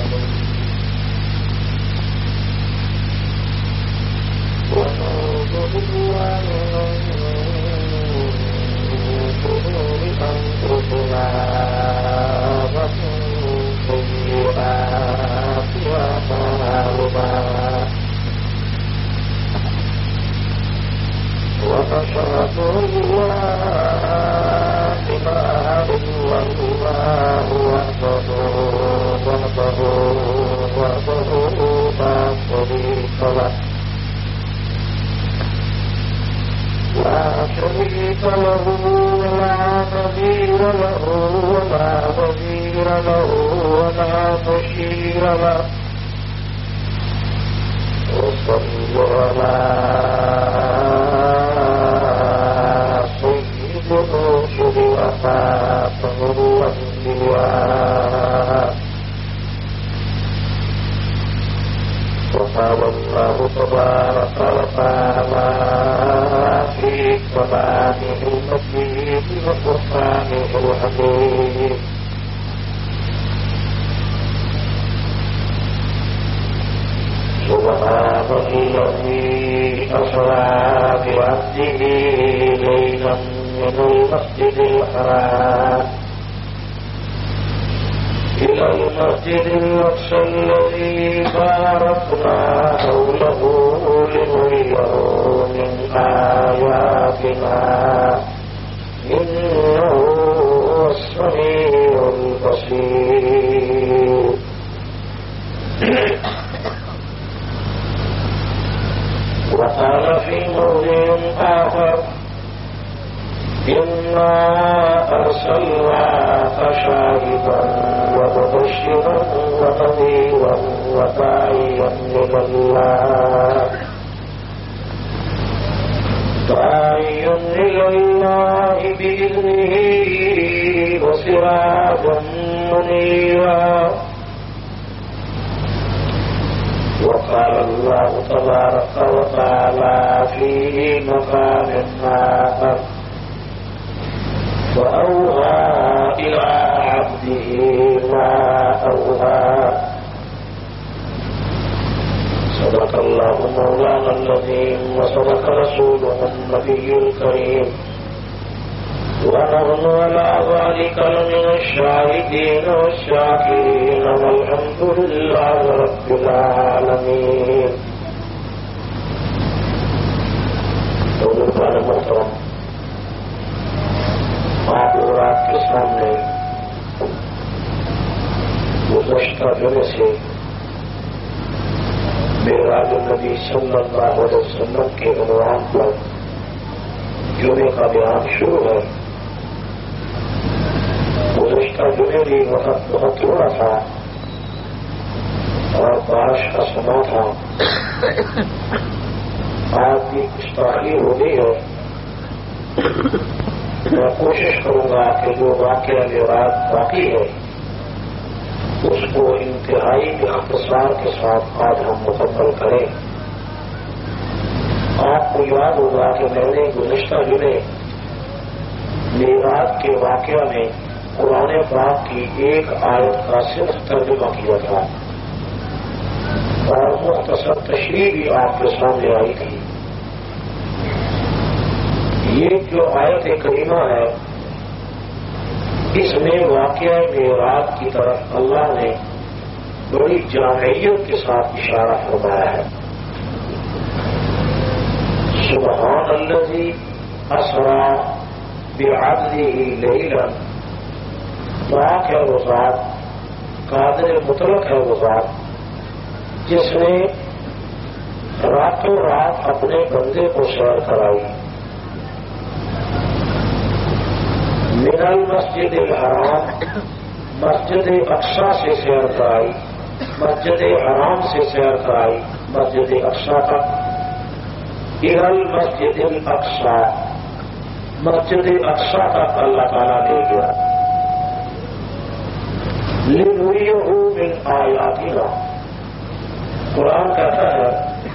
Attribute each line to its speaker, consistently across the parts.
Speaker 1: قرآن کہتا ہے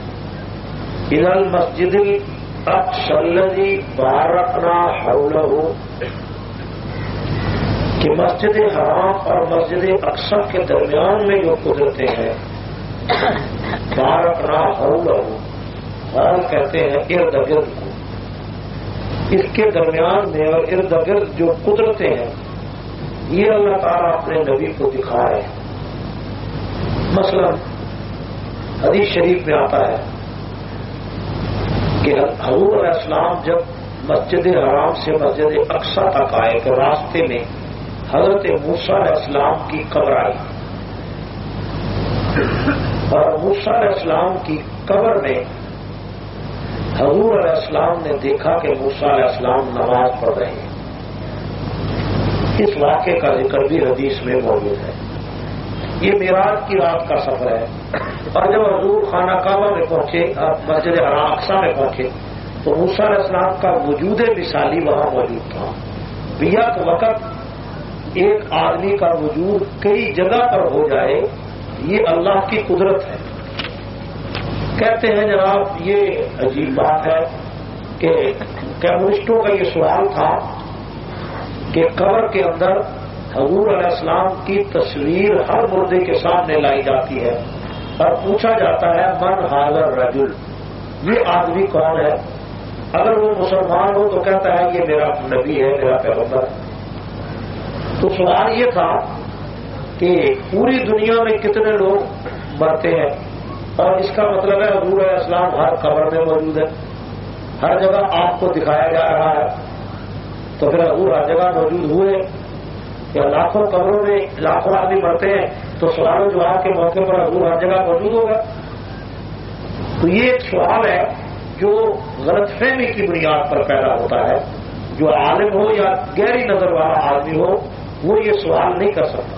Speaker 1: إلى المسجد الأقصى الذي باركنا حوله کہ مسجد حرام اور مسجد اقصی کے درمیان میں جو قدرتیں ہیں بارکنا حولہ، حول کہتے ہیں ارد گرد کو، اس کے درمیان میں اور ارد گرد جو قدرتیں ہیں یہ اللہ تعالیٰ اپنے نبی کو دکھائے۔ مثلا حدیث شریف میں آتا ہے کہ حضور علیہ السلام جب مسجد حرام سے مسجد اقصی تک آئے تو راستے میں حضرت موسیٰ علیہ السلام کی قبر آئی، اور موسیٰ علیہ السلام کی قبر میں حضور علیہ السلام نے دیکھا کہ موسیٰ علیہ السلام نماز پڑھ رہے ہیں۔ اس واقعے کا ذکر بھی حدیث میں موجود ہے۔ یہ معراج کی رات کا سفر ہے، اور جب حضور خانہ کعبہ میں پہنچے، مسجد حرام اقصی میں پہنچے، تو موسیٰ علیہ السلام کا وجود مثالی وہاں موجود تھا۔ بیک وقت ایک آدمی کا وجود کئی جگہ پر ہو جائے، یہ اللہ کی قدرت ہے۔ کہتے ہیں جناب یہ عجیب بات ہے کہ کمیونسٹوں کا یہ سوال تھا کہ قبر کے اندر حضور علیہ السلام کی تصویر ہر مردے کے سامنے لائی جاتی ہے اور پوچھا جاتا ہے من ھذا الرجل، یہ آدمی کون ہے؟ اگر وہ مسلمان ہو تو کہتا ہے یہ میرا نبی ہے، میرا پیغمبر ہے۔ تو سوال یہ تھا کہ پوری دنیا میں کتنے لوگ مرتے ہیں، اور اس کا مطلب ہے حضور علیہ السلام ہر قبر میں موجود ہے، ہر جگہ آپ کو دکھایا جا رہا ہے، تو پھر حضور ہر جگہ موجود ہوئے یا لاکھوں قبروں میں لاکھوں آدمی مرتے ہیں تو سوال و جواب کے موقع پر حضور ہر جگہ موجود ہوگا؟ تو یہ ایک سوال ہے جو غلط فہمی کی بنیاد پر پیدا ہوتا ہے۔ جو عالم ہو یا گہری نظر والا آدمی ہو وہ یہ سوال نہیں کر سکتا۔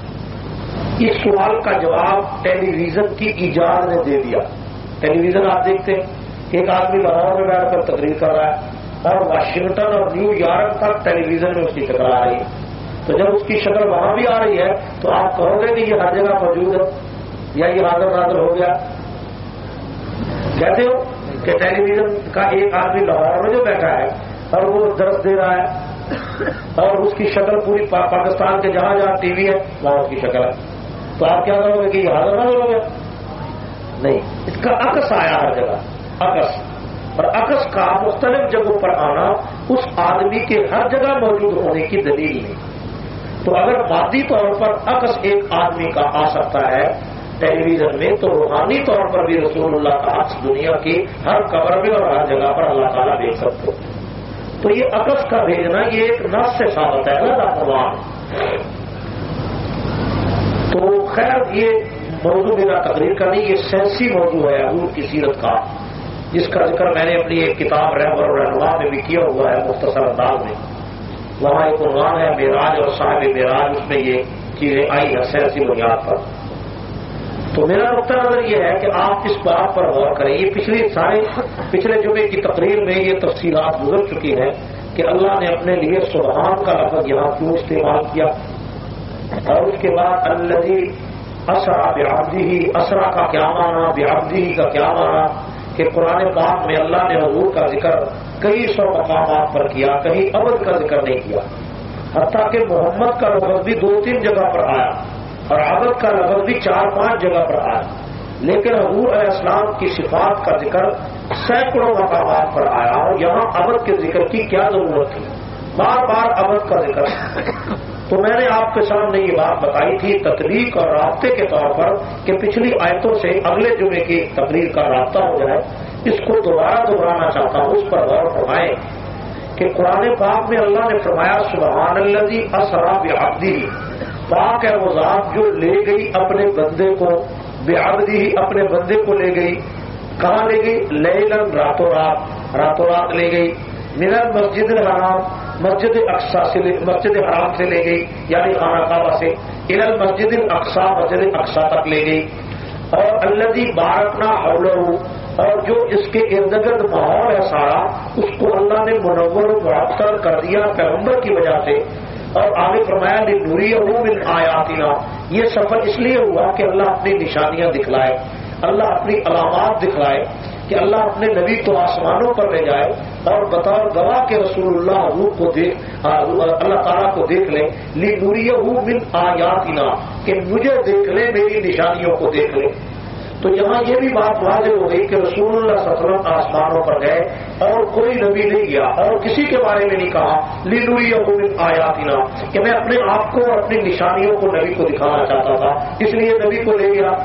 Speaker 1: اس سوال کا جواب ٹیلی ویژن کی ایجاد نے دے دیا۔ ٹیلی ویژن آپ دیکھتے ہیں، ایک آدمی لاہور میں بیٹھ کر تقریر کر رہا ہے اور واشنگٹن اور نیو یارک تک ٹیلی ویژن میں اس کی شکل آ رہی ہے، تو جب اس کی شکل وہاں بھی آ رہی ہے تو آپ کہو گے کہ یہ ہر جگہ موجود ہے یا یہ حاضر ناظر ہو گیا؟ کہتے ہو کہ ٹیلی ویژن کا ایک آدمی لاہور میں جو بیٹھا ہے اور وہ درس دے رہا ہے اور اس کی شکل پوری پاکستان کے جہاں جہاں ٹی وی ہے وہاں اس کی شکل ہے، تو آپ کیا کرو گے کہ یہ حاضر ناظر ہو گیا؟ نہیں، اس کا عکس آیا ہر جگہ، عکس، اور عکس کا مختلف جگہوں پر آنا اس آدمی کے ہر جگہ موجود ہونے کی دلیل نہیں۔ تو اگر مادی طور پر عکس ایک آدمی کا آ سکتا ہے ٹیلی ویژن میں، تو روحانی طور پر بھی رسول اللہ کا عکس دنیا کی ہر قبر میں اور ہر جگہ پر اللہ تعالیٰ دیکھ سکتے۔ تو یہ عکس کا بھیجنا یہ ایک نص سے ثابت ہے، اللہ قرآن۔ تو خیر یہ موضوع میرا تقریر کا نہیں، یہ سینسی موضوع ہے حضور کی سیرت کا، جس کا ذکر میں نے اپنی ایک کتاب رہبر الرحمٰ میں بھی کیا ہوا ہے مختصر انداز میں۔ وہاں ایک عنوان ہے معراج اور صاحب معراج، اس میں یہ چیزیں آئی ہیں سیاسی بنیاد پر۔ تو میرا نقطہ نظر یہ ہے کہ آپ اس بات پر غور کریں، یہ پچھلے جمعے کی تقریر میں یہ تفصیلات گزر چکی ہیں کہ اللہ نے اپنے لیے سبحان کا لفظ یہاں کیوں استعمال کیا، اور اس کے بعد الذی اسرا بعبدہ، اسرا کا کیا معنی، بعبدہ کا کیا معنی، کہ قرآن پاک میں اللہ نے حضور کا ذکر کئی سو مقامات پر کیا، کہیں عبد کا ذکر نہیں کیا، حتیٰ کہ محمد کا لفظ بھی 2-3 جگہ پر آیا اور عبد کا لفظ بھی 4-5 جگہ پر آیا، لیکن حضور علیہ السلام کی صفات کا ذکر سینکڑوں مقامات پر آیا، اور یہاں عبد کے ذکر کی کیا ضرورت تھی؟ بار بار عبد کا ذکر۔ تو میں نے آپ کے سامنے یہ بات بتائی تھی تطبیق اور رابطے کے طور پر کہ پچھلی آیتوں سے اگلے جمعے کی تقریر کا رابطہ ہو جائے، اس کو دوبارہ دہرانا چاہتا ہوں، اس پر غور فرمائیں کہ قرآن پاک میں اللہ نے فرمایا سبحان الذی اسری بعبدہ، پاک ہے وہ ذات جو لے گئی اپنے بندے کو، بعبدہ اپنے بندے کو لے گئی، کہاں لے گئی؟ لیلاً راتوں رات لے گئی، من المسجد الحرام مسجد اقصی سے مسجد حرام سے لے گئی یعنی خانہ کعبہ سے، الی المسجد الاقصی مسجد اقصی تک لے گئی، اور الذی بارکنا حولہ، اور جو اس کے ارد گرد ماحول ہے سارا اس کو اللہ نے منور و معطر کر دیا پیغمبر کی وجہ سے، اور آگے فرمایا لنریہ من آیاتنا، یہ سفر اس لیے ہوا کہ اللہ اپنی نشانیاں دکھلائے، اللہ اپنی علامات دکھلائے، کہ اللہ اپنے نبی کو آسمانوں پر لے جائے اور بطور گواہ کے رسول اللہ حضور کو اللہ تعالیٰ کو دیکھ لیں لِنُرِيَهُ مِنْ آیاتنا کہ مجھے دیکھ لیں میری نشانیوں کو دیکھ لیں. تو یہاں یہ بھی بات واضح ہو گئی کہ رسول اللہ صلی اللہ علیہ وسلم آسمانوں پر گئے اور کوئی نبی نہیں گیا اور کسی کے بارے میں نہیں کہا لِنُرِيَهُ مِنْ آیاتنا کہ میں اپنے آپ کو اور اپنی نشانیوں کو نبی کو دکھانا چاہتا تھا اس لیے نبی کو لے گیا.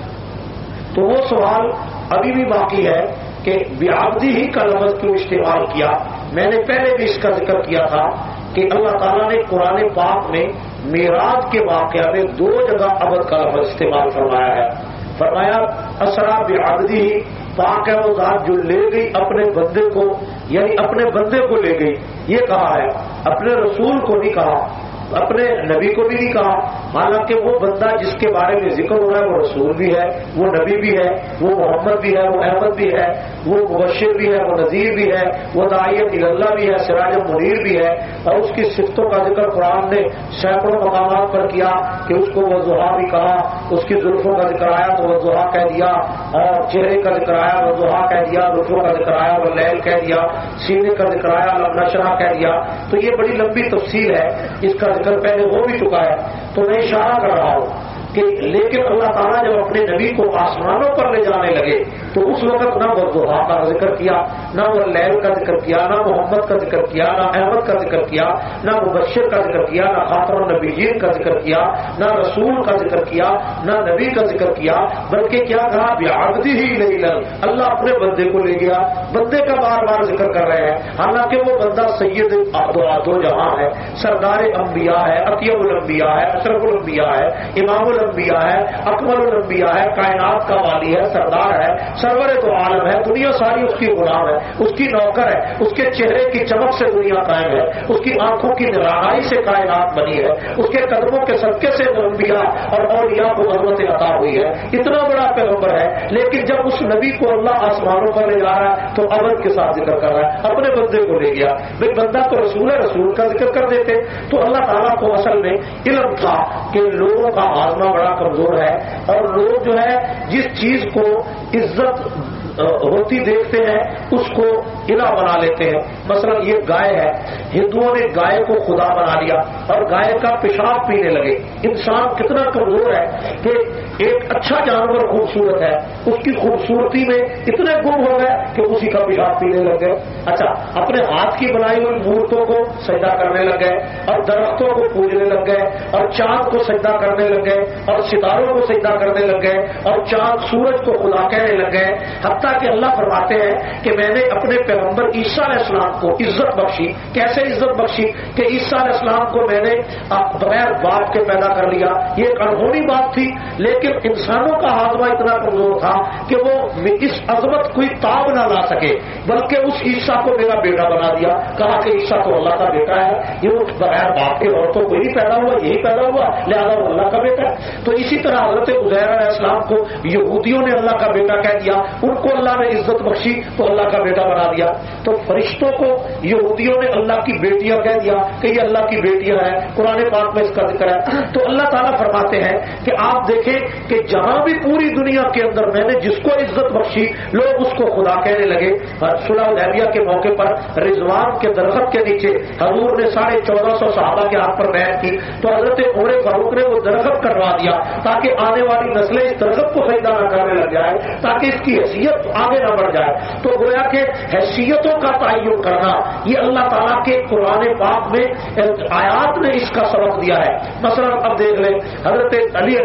Speaker 1: تو وہ سوال ابھی بھی باقی ہے کہ بعبدہ ہی کا لفظ کیوں استعمال کیا. میں نے پہلے بھی اس کا ذکر کیا تھا کہ اللہ تعالیٰ نے قرآن پاک میں معراج کے واقعہ میں 2 جگہ عبد کا لفظ استعمال فرمایا ہے. فرمایا اسرا بعبدہ ہی پاک ہے وہ ذات جو لے گئی اپنے بندے کو یعنی اپنے بندے کو لے گئی یہ کہا ہے اپنے رسول کو نہیں کہا اپنے نبی کو بھی نہیں کہا. حالانکہ وہ بندہ جس کے بارے میں ذکر ہو رہا ہے وہ رسول بھی ہے وہ نبی بھی ہے وہ محمد بھی ہے وہ احمد بھی ہے وہ مبشر بھی ہے وہ نذیر بھی ہے وہ داعی اللہ بھی ہے سراج منیر بھی ہے. اور اس کی صفتوں کا ذکر قرآن نے سینکڑوں مقامات پر کیا کہ اس کو وضحیٰ بھی کہا. اس کی زلفوں کا ذکر آیا تو وضحیٰ کہہ دیا اور چہرے کا ذکر آیا وضحیٰ کہہ دیا زلفوں کا ذکر آیا واللیل کہہ دیا سینے کا ذکر آیا لم نشرح کہہ دیا. تو یہ بڑی لمبی تفصیل ہے اس کا ذکر پہلے ہو بھی چکا ہے. تو میں اشارہ کر رہا ہوں کہ لیکن اللہ تعالیٰ جب اپنے نبی کو آسمانوں پر لے جانے لگے تو اس وقت نہ وضحیٰ کا ذکر کیا نہ واللیل کا ذکر کیا نہ محمد کا ذکر کیا نہ احمد کا ذکر کیا نہ مبشر کا ذکر کیا نہ خاتم النبیین کا ذکر کیا نہ رسول کا ذکر کیا نہ نبی کا ذکر کیا بلکہ کیا کہا بعبدہ ہی لیلا اللہ اپنے بندے کو لے گیا. بندے کا بار بار ذکر کر رہے ہیں حالانکہ وہ بندہ سید دو جہاں ہے سردار انبیاء ہے اطیب الانبیاء ہے اشرف الانبیاء ہے امام الانبیاء ہے اکمل الانبیاء ہے کائنات کا والی ہے سردار ہے سرور تو عالم ہے دنیا ساری اس کی غلام ہے اس کی نوکر ہے اس کے چہرے کی چمک سے دنیا قائم ہے اس کی آنکھوں کی نگرانی سے کائنات بنی ہے اس کے قدموں کے صدقے سے انبیاء اور اولیاء کو عظمت عطا ہوئی ہے. اتنا بڑا پیغمبر ہے لیکن جب اس نبی کو اللہ آسمانوں پر لے جا رہا ہے تو عبد کے ساتھ ذکر کر رہا ہے اپنے بندے کو لے گیا. بھائی بندہ تو رسول ہے رسول کا ذکر کر دیتے. تو اللہ تعالیٰ کو اصل میں علم تھا کہ لوگوں کا ہاضمہ بڑا کمزور ہے اور لوگ جو ہے جس چیز کو عزت ہوتی دیکھتے ہیں اس کو الہ بنا لیتے ہیں. مثلا یہ گائے ہے ہندوؤں نے گائے کو خدا بنا لیا اور گائے کا پیشاب پینے لگے. انسان کتنا کمزور ہے کہ ایک اچھا جانور خوبصورت ہے اس کی خوبصورتی میں اتنے گم ہو گئے کہ اسی کا پیشاب پینے لگ گئے. اچھا اپنے ہاتھ کی بنائی ہوئی مورتوں کو سجدہ کرنے لگ گئے اور درختوں کو پوجنے لگ گئے اور چاند کو سجدہ کرنے لگ گئے اور ستاروں کو سجدہ کرنے لگ گئے اور چاند سورج کو خدا کہنے لگ گئے. حتیٰ کہ اللہ فرماتے ہیں کہ میں نے اپنے پیغمبر عیسیٰ علیہ السلام کو عزت بخشی. کیسے عزت بخشی کہ عیسیٰ علیہ السلام کو میں نے بغیر باپ کے پیدا کر لیا. یہ ایک انہونی بات تھی لیکن انسانوں کا ہاضمہ اتنا کمزور تھا کہ وہ اس عظمت کوئی تاب نہ لا سکے بلکہ اس عیسیٰ کو میرا بیٹا بنا دیا. کہا کہ عیسیٰ تو اللہ کا بیٹا ہے یہ وہ بغیر باپ کے عورتوں کو ہی پیدا ہوا یہی پیدا ہوا لہذا وہ اللہ کا بیٹا ہے. تو اسی طرح حضرت عزیر علیہ السلام کو یہودیوں نے اللہ کا بیٹا کہہ دیا ان کو اللہ نے عزت بخشی تو اللہ کا بیٹا بنا دیا. تو فرشتوں کو یہودیوں نے اللہ کی بیٹیاں کہہ دیا کہ یہ اللہ کی بیٹیاں ہیں. قرآن پاک میں اس کا ذکر ہے. تو اللہ تعالیٰ فرماتے ہیں کہ آپ دیکھیں کہ جہاں بھی پوری دنیا کے اندر میں نے جس کو عزت بخشی لوگ اس کو خدا کہنے لگے. صلح حدیبیہ کے موقع پر رضوان کے درخت کے نیچے حضور نے 1450 صحابہ کے ہاتھ پر بیعت کی تو حضرت عمر فاروق نے وہ درخت کٹوا دیا تاکہ آنے والی نسلیں اس درخت کو سجدہ نہ کرنے لگ جائے تاکہ اس کی حیثیت آگے نہ بڑھ جائے. تو گویا کہ حیثیتوں کا تعین کرنا یہ اللہ تعالیٰ کے قرآن پاک میں آیات نے اس کا سبق دیا ہے. مثلا اب دیکھ لیں حضرت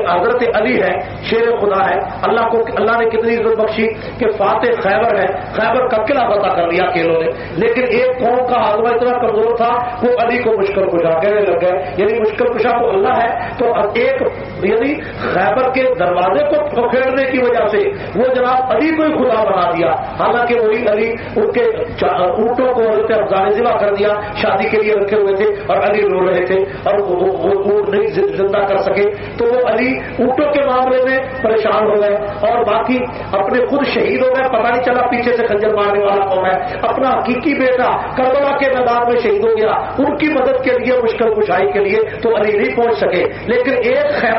Speaker 1: علی ہے شیر خدا ہے. اللہ نے کتنی عزت بخشی کہ فاتح خیبر ہے خیبر کا قلعہ فتح کر لیا اکیلوں نے. لیکن ایک قوم کا ہاضمہ اتنا کمزور تھا وہ علی کو مشکل کشا کہنے لگ گئے یعنی مشکل کشا تو اللہ ہے. تو ایک یعنی خیبر کے دروازے کو پھیرنے کی وجہ سے وہ جناب علی کو ہی خدا بنا دیا. حالانکہ وہی علی ان کے اونٹوں کو حضرت افضال ذبح کر دیا شادی کے لیے رکھے ہوئے تھے اور علی رو رہے تھے اور وہ اونٹ نہیں زندہ کر سکے تو وہ علی اونٹوں کے معاملے میں پریشان ہو گئے اور باقی اپنے خود شہید ہو گئے. پتہ نہیں چلا پیچھے سے خنجر مارنے والا کون ہے. اپنا حقیقی بیٹا کربلا کے میدان میں شہید ہو گیا ان کی مدد کے لیے مشکل کشائی کے لیے تو علی نہیں پہنچ سکے. لیکن ایک خیبر کا کوٹ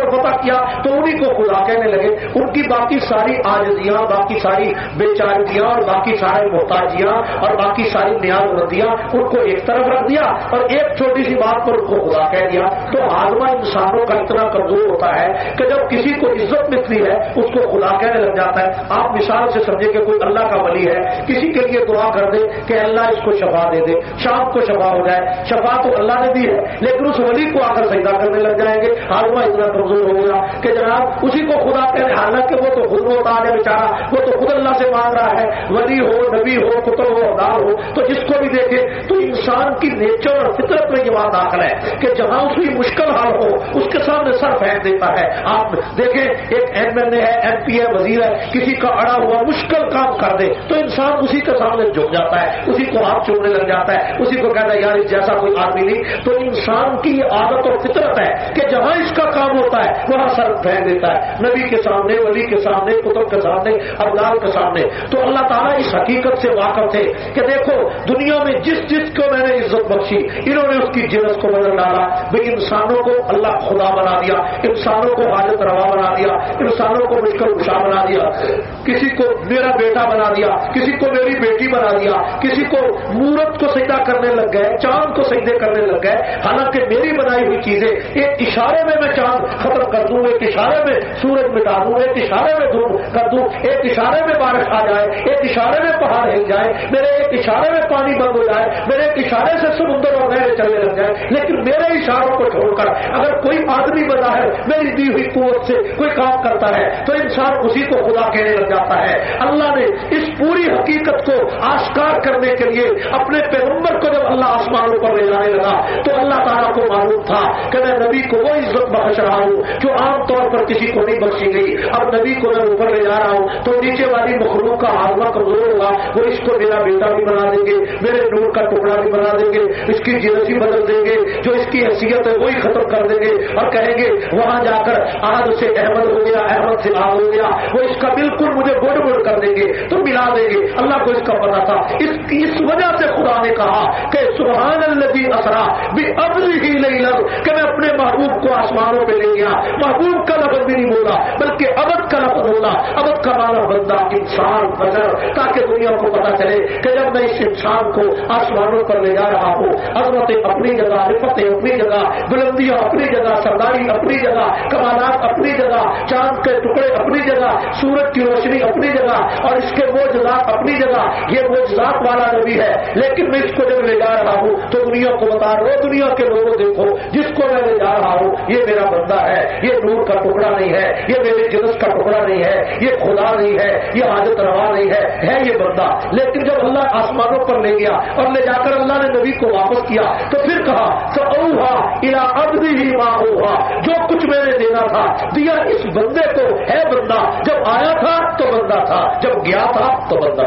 Speaker 1: پر فتح کیا تو انہیں کو خدا کہنے لگے. ان کی باقی ساری عاجزیاں، باقی ساری بیچارگیاں اور باقی سارے محتاجیاں اور باقی ساری نیاز مندیاں ان کو ایک طرف رکھ دیا اور ایک چھوٹی سی بات پر ان کو خدا کہہ دیا. تو آدمی انسانوں کا اتنا کمزور ہوتا ہے کہ جب کسی کو عزت ملتی ہے اس کو خدا کہنے لگ جاتا ہے. آپ مثال سے سمجھے کہ کوئی اللہ کا ولی ہے، کسی کے لیے دعا کر دے کہ اللہ اس کو شفا دے دے، شام کو شفا ہو جائے. شفا تو اللہ نے دی ہے لیکن اس ولی کو آ کر سجدہ کرنے لگ جائیں گے. آدمی اتنا کمزور ہو گیا کہ جناب اسی کو خدا کہنے، حالانکہ وہ تو خود محتاج ہے بیچارہ، وہ تو خود اللہ سے مانگ رہا ہے. ولی ہو، نبی ہو، کتب ہو، اولاد ہو، تو جس کو بھی دیکھے تو انسان کی نیچر اور فطرت میں یہ بات داخل ہے کہ جہاں اس کی مشکل حال ہو اس کے سامنے سر پھینک دیتا ہے. آپ دیکھیں ایک MLA ہے، MP ہے، وزیر ہے، کسی کا اڑا ہوا مشکل کام کر دے تو انسان اسی کے سامنے جھک جاتا ہے، اسی کو ہاتھ چومنے لگ جاتا ہے، اسی کو کہتا ہے یار اس جیسا کوئی آدمی نہیں. تو انسان کی یہ عادت اور فطرت ہے کہ جہاں اس کا کام ہوتا ہے وہاں سر پھینک دیتا ہے، نبی کے سامنے، ولی کے سامنے، کتب کے سامنے، ابدال کے سامنے. تو اللہ تعالیٰ اس حقیقت سے واقف تھے کہ دیکھو دنیا میں جس کو میں نے عزت بخشی انہوں نے اس کی جنس کو بدل ڈالا. بھئی انسانوں کو اللہ خدا بنا دیا، انسانوں کو حاجت روا بنا دیا، انسانوں کو مشکل کشا بنا دیا، کسی کو میرا بیٹا بنا دیا، کسی کو میری بیٹی بنا دیا، کسی کو مورت کو سجدہ کرنے لگ گئے، چاند کو سجدے کرنے لگ گئے. حالانکہ میری بنائی ہوئی چیزیں ایک اشارے میں چاند ختم کر دوں، ایک اشارے میں سورج مٹا دوں، ایک اشارے میں دھوپ کر دوں، ایک اشارے میں بارش آ جائے، ایک اشارے میں پہاڑ ہل جائے، میرے ایک اشارے میں پانی بند ہو جائے، میرے ایک اشارے سے سمندر اور نہریں چلنے لگ جائے. لیکن میرے اشاروں کو چھوڑ کر اگر کوئی آدمی بظاہر میری دی ہوئی قوت سے کوئی کام کرتا ہے تو انسان اسی کو خدا کہنے لگ جاتا ہے. اللہ نے اس پوری حقیقت کو آشکار کرنے کے لیے اپنے پیغمبر کو جب اللہ آسمانوں پر لے جانے لگا تو اللہ تعالیٰ کو معلوم تھا کہ میں نبی کو وہ عزت بخش رہا ہوں جو عام طور پر کسی کو نہیں بخشی گئی. اب نبی کو میں اوپر لے جا رہا ہوں تو نیچے والی مخلوق کا ہاضمہ کمزور ہوگا، وہ اس کو میرا بیٹا بھی بنا دیں گے، میرے نور کا ٹکڑا بھی بنا دیں گے، اس کی جنس بھی بدل دیں گے، جو اس کی حیثیت ہے وہی ختم کر دیں گے اور کہیں گے وہاں جا کر آج سے احمد ہو گیا، احمد سے آگ ہو گیا، وہ اس کا بالکل مجھے گڑ گڑ کر دیں گے تو ملا دیں گے. اللہ کو اس کا پتا تھا. اس وجہ سے خدا نے کہا کہ سبحان الذی اسرا بعبدہ لیلا، کہ میں اپنے محبوب کو آسمانوں پہ لے گیا. محبوب کا لفظ بھی نہیں بولا بلکہ عبد کا لفظ بولا. عبد کا معنی بندہ، انسان، بشر، تاکہ دنیا کو پتا چلے کہ جب میں اس انسان کو آسمانوں پر لے جا رہا ہوں عظمت اپنی جگہ، رفت اپنی جگہ، بلندیاں اپنی جگہ، سرداری اپنی جگہ، کمالات اپنی جگہ، چاند کے ٹکڑے اپنی جگہ، سورج کی روشنی اپنی جگہ اور اس کے معجزات اپنی جگہ. یہ معجزات والا نبی ہے لیکن میں اس کو جب لے جا رہا ہوں تو دنیا کو بتا رہا ہوں، دنیا کے لوگوں دیکھو جس کو میں لے جا رہا ہوں یہ میرا بندہ ہے، یہ نور کا ٹکڑا نہیں ہے، یہ میرے جنس کا ٹکڑا نہیں ہے، یہ خدا نہیں ہے، یہ حاجت روا نہیں ہے یہ بندہ. لیکن جب اللہ آسمانوں پر لے گیا اور لے جا کر اللہ نے نبی کو واپس کیا تو پھر کہا فَأَوْحَىٰ إِلَىٰ عَبْدِهِ مَا أَوْحَىٰ، جو کچھ میں نے دینا تھا دیا اس بندے کو. ہے بندہ، جب آیا تھا تو بندہ تھا، جب گیا تھا تو بندہ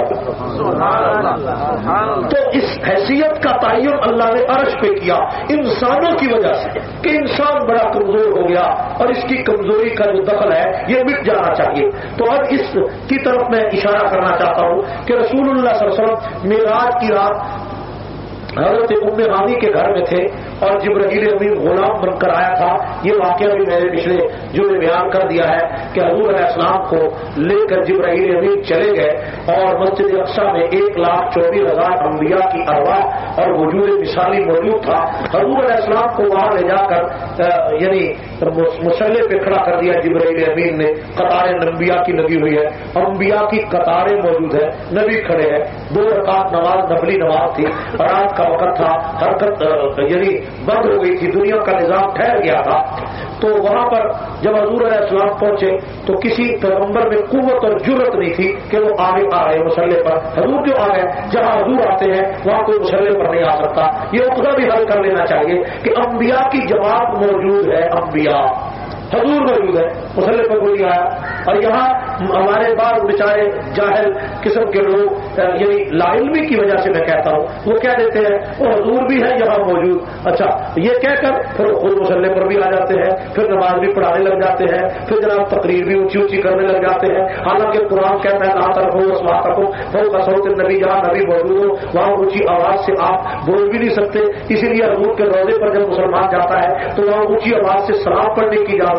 Speaker 1: تھا. تو اس حیثیت کا تعین اللہ نے عرش پہ کیا انسانوں کی وجہ سے کہ انسان بڑا کمزور ہو گیا اور اس کی کمزوری کا جو دخل ہے یہ مٹ جانا چاہیے. تو اب اس کی طرف میں اشارہ کرنا چاہتا ہوں کہ رسول اللہ صلی اللہ علیہ وسلم معراج کی رات حضرت ام ہانی کے گھر میں تھے اور جبرائیل امین غلام بن کر آیا تھا. یہ واقعہ بھی میں نے پچھلے جو بیان کر دیا ہے کہ حضور علیہ السلام کو لے کر جبرائیل امین چلے گئے اور مسجد اقصی میں 1,24,000 انبیاء کی ارواح اور وجود مثالی موجود تھا. حضور علیہ السلام کو وہاں لے جا کر یعنی مسلح پہ کھڑا کر دیا جبرائیل امین نے. قطاریں انبیاء کی لگی ہوئی ہے، انبیاء کی قطاریں موجود ہے، نبی کھڑے ہیں. 2 رکعت نماز نفلی نماز تھی، رات کا وقت تھا، حرکت یعنی بند ہو گئی تھی، دنیا کا نظام ٹھہر گیا تھا. تو وہاں پر جب حضور علیہ السلام پہنچے تو کسی پیغمبر میں قوت اور جرت نہیں تھی کہ وہ آگے آ رہے مسلح پر. حضور جو آ گئے، جہاں حضور آتے ہیں وہاں کوئی مسلح پر نہیں آ سکتا. یہ عقدہ بھی حل کر لینا چاہیے کہ انبیاء کی جماعت موجود ہے، انبیاء حضور موجود ہے، مسلح پر کوئی نہیں آیا. اور یہاں ہمارے بعض بیچارے جاہل قسم کے لوگ یعنی لا علمی کی وجہ سے میں کہتا ہوں وہ کہہ دیتے ہیں وہ حضور بھی ہے یہاں موجود. اچھا یہ کہہ کر پھر خود مسلح پر بھی آ جاتے ہیں، پھر نماز بھی پڑھانے لگ جاتے ہیں، پھر جناب تقریر بھی اونچی اونچی کرنے لگ جاتے ہیں. حالانکہ قرآن کہتا ہے نہ طرف ہو اسمات کو وہ کثرت نبی، جہاں نبی موجود ہو وہاں اونچی آواز سے آپ بول بھی نہیں سکتے. اسی لیے حضور کے روزے پر جب مسلمان جاتا ہے تو وہاں اونچی آواز سے سلام پڑھنے کی اجازت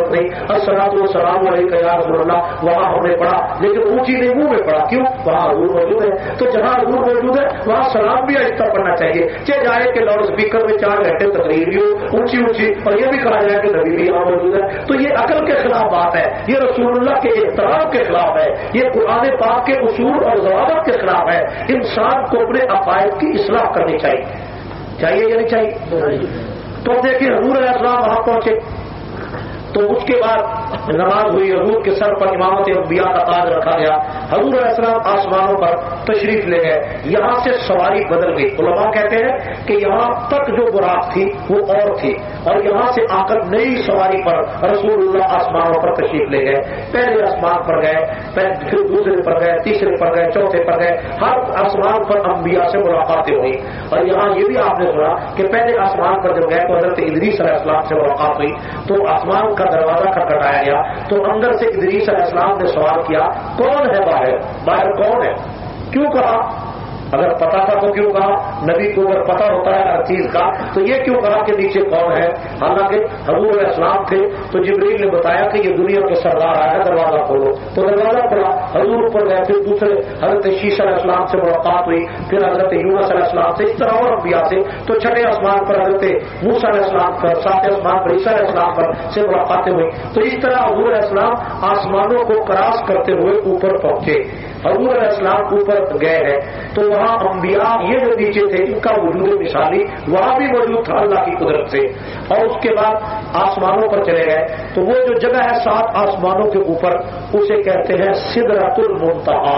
Speaker 1: ضرورت نہیں، الصلاۃ والسلام علیک یا رسول اللہ وہاں ہم نے پڑھا، لیکن اونچی نہیں منہ میں پڑھا، کیوں؟ وہاں حضور موجود ہے، تو جہاں حضور موجود ہے وہاں سلام بھی آہستہ پڑھنا چاہیے، چاہے جائے کہ لاؤڈ اسپیکر میں 4 گھنٹے تقریر بھی ہو اونچی اونچی اور یہ بھی کہا جائے کہ نبی بھی یہاں موجود ہے، تو یہ عقل کے خلاف بات ہے، یہ رسول اللہ کے احترام کے خلاف ہے، یہ قرآن پاک کے اصول اور ضوابط کے خلاف ہے۔ انسان کو اپنے عقائد کی اصلاح کرنی چاہیے یا نہیں چاہیے؟ تو دیکھیں حضور علیہ السلام وہاں پہنچے تو اس کے بعد نماز ہوئی، حضور کے سر پر امامت انبیاء کا تاج رکھا گیا، حضور علیہ السلام آسمانوں پر تشریف لے گئے، یہاں سے سواری بدل گئی۔ علماء کہتے ہیں کہ یہاں تک جو براق تھی وہ اور تھی، اور یہاں سے آ کر نئی سواری پر رسول اللہ آسمانوں پر تشریف لے گئے، پہلے آسمان پر گئے، پھر دوسرے پر گئے، تیسرے پر گئے، چوتھے پر گئے، ہر آسمان پر انبیاء سے ملاقاتیں ہوئی۔ اور یہاں یہ بھی آپ نے سنا کہ پہلے آسمان پر جب گئے تو حضرت ادریس علیہ السلام سے ملاقات ہوئی، تو آسمان کا دروازہ کھٹکھٹایا گیا، تو اندر سے ادریس علیہ السلام نے سوال کیا کون ہے باہر کون ہے؟ کیوں کہا؟ اگر پتا تھا تو کیوں کہا؟ نبی کو اگر پتا ہوتا ہے ہر چیز کا تو یہ کیوں کہا کہ نیچے کون ہے؟ حالانکہ حضور علیہ السلام تھے تو جبریل نے بتایا کہ یہ دنیا کے سردار آیا ہے، دروازہ کھولو، تو دروازہ کھولا، حضور اوپر گئے، پھر دوسرے حضرت شیش علیہ السلام سے ملاقات ہوئی، پھر حضرت یونس علیہ السلام سے، اس طرح اور انبیاء سے، تو چھٹے آسمان پر حضرت موسیٰ علیہ السلام پر، ساتویں آسمان پر عیسیٰ علیہ السلام پر سے ملاقاتیں ہوئی، تو اس طرح حضور علیہ السلام آسمانوں کو کراس کرتے ہوئے اوپر پہنچے۔ حضور علیہ السلام اوپر گئے ہیں تو وہاں انبیاء یہ جو نیچے تھے ان کا وجود مثالی وہاں بھی موجود تھا اللہ کی قدرت سے، اور اس کے بعد آسمانوں پر چلے گئے تو وہ جو جگہ ہے 7 آسمانوں کے اوپر اسے کہتے ہیں سدرۃ المنتہا۔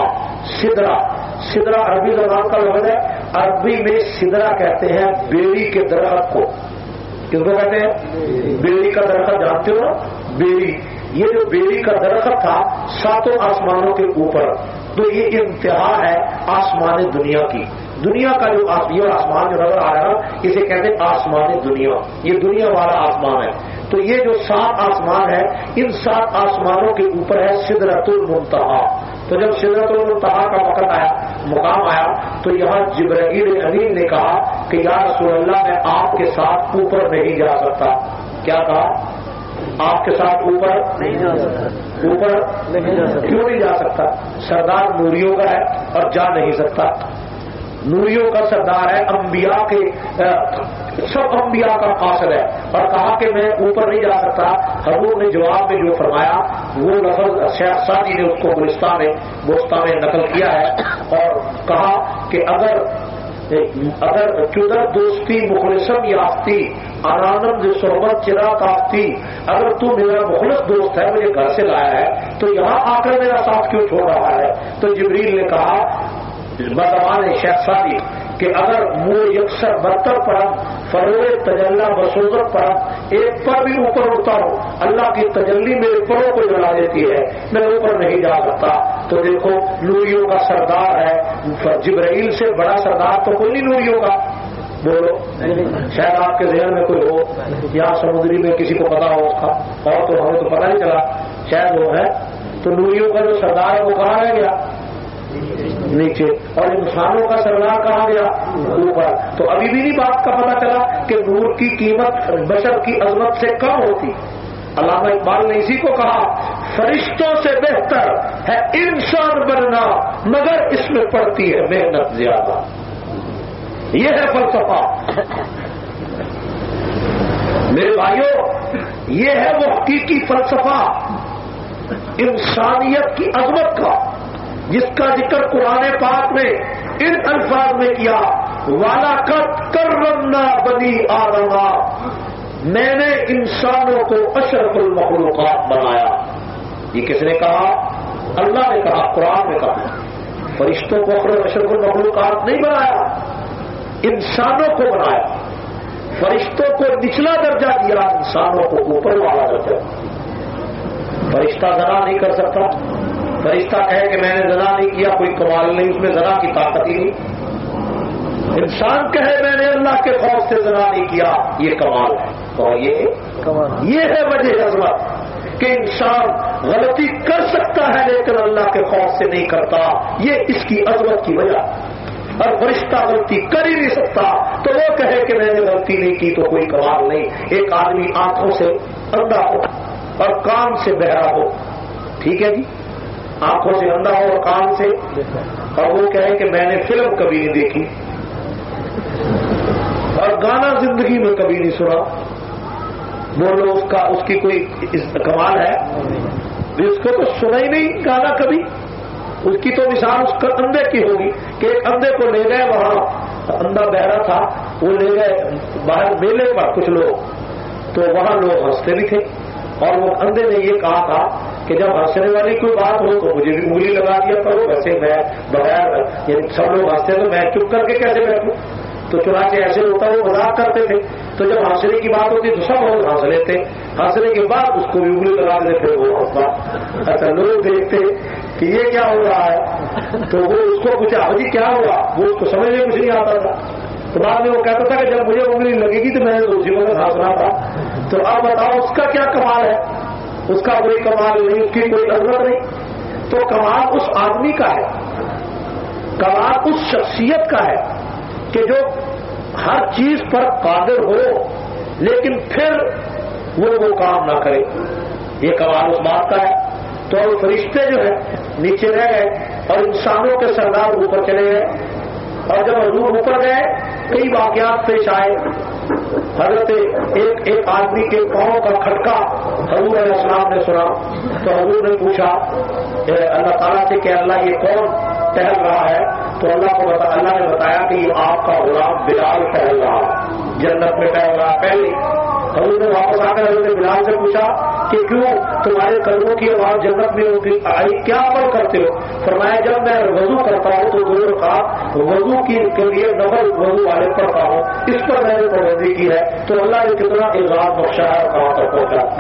Speaker 1: سدرہ عربی زبان کا لفظ ہے، عربی میں سدرہ کہتے ہیں بیری کے درخت کو۔ کس کو کہتے ہیں؟ بیری کا درخت، جانتے ہو نا بیری؟ یہ جو بیری کا درخت تھا 7 آسمانوں کے اوپر، تو یہ انتہا ہے آسمان دنیا کی۔ دنیا کا جو آسمان جو نظر آ رہا ہے اسے کہتے ہیں آسمان دنیا، یہ دنیا والا آسمان ہے۔ تو یہ جو 7 آسمان ہے ان 7 آسمانوں کے اوپر ہے سدرۃ المنتہا۔ تو جب سدرۃ المنتہا کا وقت آیا، مقام آیا، تو یہاں جبرائیل امین نے کہا کہ یا رسول اللہ میں آپ کے ساتھ اوپر نہیں جا سکتا۔ کیا کہا؟ آپ کے ساتھ اوپر نہیں جا سکتا۔ اوپر کیوں نہیں جا سکتا؟ سردار نوریوں کا ہے اور جا نہیں سکتا، نوریوں کا سردار ہے، انبیاء کے سب انبیاء کا قاصد ہے، اور کہا کہ میں اوپر نہیں جا سکتا۔ حضور نے جواب میں جو فرمایا وہ لفظ شیخ سعدی نے اس کو گلستان میں نقل کیا ہے، اور کہا کہ اگر کدھر دوستی مخلصم یافتی آنند صحبت چرا کافتی، اگر تو میرا مخلص دوست ہے مجھے گھر سے لایا ہے تو یہاں آ کر میرا ساتھ کیوں چھوڑ رہا ہے؟ تو جبریل نے کہا بدمان شیخ سعدی کہ اگر منہ یکسر برتر پڑھا فروغ تجلّہ بسوزت پڑھا، ایک پر بھی اوپر اٹھتا ہوں اللہ کی تجلی میرے پروں کو جلا دیتی ہے، میں اوپر نہیں جا سکتا۔ تو دیکھو نوریوں کا سردار ہے، جبرائیل سے بڑا سردار تو کوئی نہیں نوریوں کا، بولو شاید آپ کے ذہن میں کوئی ہو یا سمندری میں کسی کو پتا ہو اس کا، اور تو ہمیں تو پتہ نہیں چلا، شاید وہ ہے۔ تو نوریوں کا جو سردار ہے وہ کہاں رہ گیا؟ نیچے، اور انسانوں کا سردار کہاں گیا؟ اوپر۔ تو ابھی بھی نہیں بات کا پتہ چلا کہ نور کی قیمت بشر کی عظمت سے کم ہوتی۔ علامہ اقبال نے اسی کو کہا فرشتوں سے بہتر ہے انسان بننا مگر اس میں پڑتی ہے محنت زیادہ۔ یہ ہے فلسفہ میرے بھائیوں، یہ ہے وہ حقیقی فلسفہ انسانیت کی عظمت کا، جس کا ذکر قرآن پاک نے ان الفاظ میں کیا وَلَقَدْ كَرَّمْنَا بَنِي آدَمَ، میں نے انسانوں کو اشرف المخلوقات بنایا۔ یہ کس نے کہا؟ اللہ نے کہا، قرآن نے کہا۔ فرشتوں کو اشرف المخلوقات نہیں بنایا، انسانوں کو بنایا۔ فرشتوں کو نچلا درجہ دیا، انسانوں کو اوپر والا درجہ۔ فرشتہ زنا نہیں کر سکتا، فرشتہ کہے کہ میں نے زنا نہیں کیا، کوئی کمال نہیں، اس میں زنا کی طاقت ہی نہیں۔ انسان کہے میں نے اللہ کے خوف سے زنا نہیں کیا، یہ کمال ہے، اور یہ ہے وجہ عظمت کہ انسان غلطی کر سکتا ہے لیکن اللہ کے خوف سے نہیں کرتا، یہ اس کی عظمت کی وجہ۔ اور فرشتہ غلطی کر ہی نہیں سکتا تو وہ کہے کہ میں نے غلطی نہیں کی تو کوئی کمال نہیں۔ ایک آدمی آنکھوں سے اندھا ہو اور کان سے بہرا ہو، ٹھیک ہے جی، آنکھوں سے اندھا ہو اور کان سے، اور وہ کہے کہ میں نے فلم کبھی نہیں دیکھی اور گانا زندگی میں کبھی نہیں سنا، بولو اس کی کوئی کمال ہے؟ اس کو تو سنا ہی نہیں گانا کبھی. اس کی تو مثال اس کا اندھے کی ہوگی کہ ایک اندھے کو لے گئے، وہاں اندھا بہرا تھا، وہ لے گئے باہر میلے پر کچھ لوگ، تو وہاں لوگ ہنستے بھی تھے، اور وہ اندھے نے یہ کہا تھا کہ جب ہنسنے والی کوئی بات ہو تو مجھے بھی انگلی لگا دیا کرو، ویسے میں بغیر یعنی سب لوگ ہنستے تو میں چپ کر کے کیسے بیٹھوں؟ تو چنانچہ ایسے ہوتا وہ مذاق کرتے تھے، تو جب ہنسنے کی بات ہوتی تو سب لوگ ہنس لیتے، ہنسنے کے بعد اس کو بھی انگلی لگا دیتے، پھر وہ ہنستا. اچھا لوگ دیکھتے کہ یہ کیا ہو رہا ہے، تو وہ اس کو پوچھا جی کیا ہوا، وہ اس کو سمجھ میں کچھ نہیں آتا تھا. تو بعد میں وہ کہتا تھا کہ جب مجھے انگلی لگے گی تو میں نے اسی وقت ہنسنا تھا. تو اب بتاؤ اس کا کیا کمال ہے؟ اس کا کوئی کمال نہیں، اس کی کوئی عظمت نہیں. تو کمال اس آدمی کا ہے، کمال اس شخصیت کا ہے کہ جو ہر چیز پر قادر ہو لیکن پھر وہ کام نہ کرے. یہ کمال اس بات کا ہے. تو فرشتے جو ہے نیچے رہ گئے اور انسانوں کے سردار اوپر چلے گئے، اور جب حضور اوپر گئے کئی واقعات پیش آئے. حضرت ایک آدمی کے پاؤں کا کھٹکا حضور علیہ السلام نے سنا، تو حضور نے پوچھا اللہ تعالیٰ سے کہ اللہ یہ کون ٹہل رہا ہے؟ تو اللہ نے بتایا کہ یہ آپ کا غلام بلال ٹہل رہا، جنت میں ٹہل رہا. پہلے حضور نے واپس آ کر حضرت بلال سے پوچھا کہ کیوں تمہارے قدموں کی آواز جنت میں ہوگی، کیا عمل کرتے ہو؟ فرمایا جب میں وضو کرتا ہوں تو ضرور کہا وضو کے لیے نفل وضو والے پڑھتا ہوں، اس پر میں نے پابندی کی ہے. تو اللہ نے کتنا اعزاز بخشا ہے اور کہاں تک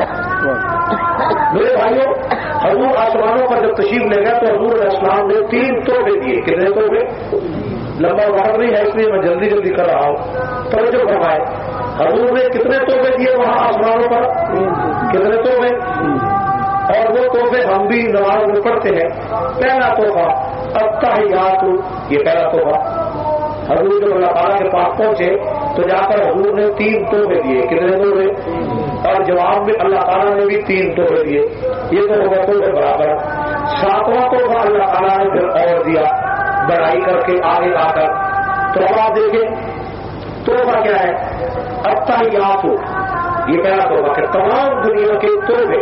Speaker 1: پہنچا. میرے بھائیوں، حضور آسمانوں پر جب تشریف لے گئے تو حضور علیہ السلام نے 3 تحفے دیے. کتنے تحفے؟ لمبا وقت نہیں ہے اس لیے میں جلدی کر رہا ہوں. توجہ فرمائے، حضور نے کتنے تحفے دیے وہاں آسمانوں پر؟ کتنے تحفے؟ اور وہ تحفے ہم بھی نماز میں پڑھتے ہیں. پہلا تحفہ التحیات، یہ پہلا تحفہ. حضور جب اللہ تعالیٰ کے پاس پہنچے تو جا کر حضور نے 3 تحفے دیے. کتنے تحفے؟ اور جواب میں اللہ تعالیٰ نے بھی 3 تحفے دیے. یہ تو ہوگا تحفے برابر. 7واں تحفہ اللہ تعالیٰ نے پھر اور دیا بڑائی کر کے آگے آ کر. تو اب آپ دیکھیں تحفہ کیا ہے؟ التحیات، یہ پہلا تحفہ کہ تمام دنیا کے تحفے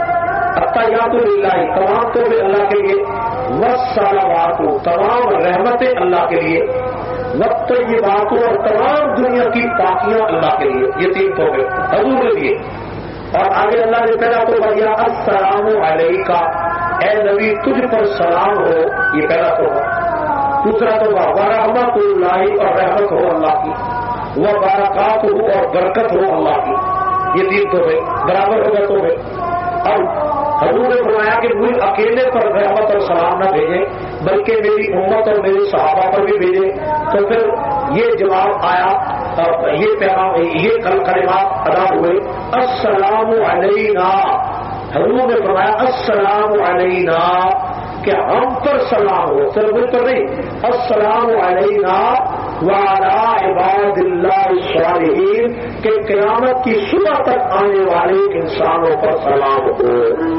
Speaker 1: التحیات للہ، تمام تحفے اللہ کے لیے. والصلوات، تمام رحمتیں اللہ کے لیے. والطیبات، اور تمام دنیا کی پاکیاں اللہ کے لیے. یہ 3 تحفے حضور نے دیے. اور آگے اللہ نے پہلا تحفہ دیا السلام علیکہ، اے نبی تجھ پر سلام ہو. یہ پہلا تحفہ. دوسرا تحفہ ورحمت اللہ، اور رحمت ہو اللہ کی. وبرکات ہو، اور برکت ہو اللہ کی. یہ 3 تحفے برابر ہو گئے تحفے. اب حضور نے فرمایا کہ مجھے اکیلے پر رحمت اور سلام نہ بھیجیں بلکہ میری امت اور میری صحابہ پر بھی بھیجیں. تو پھر یہ جواب آیا، یہ پیغام، یہ کلمات ادا ہوئے السلام علینا. حضور نے فرمایا السلام علینا کہ ہم پر سلام ہو، صرف مجھ پر نہیں. السلام علینا وعلی عباد اللہ الصالحین، کہ قیامت کی صبح تک آنے والے انسانوں پر سلام ہو.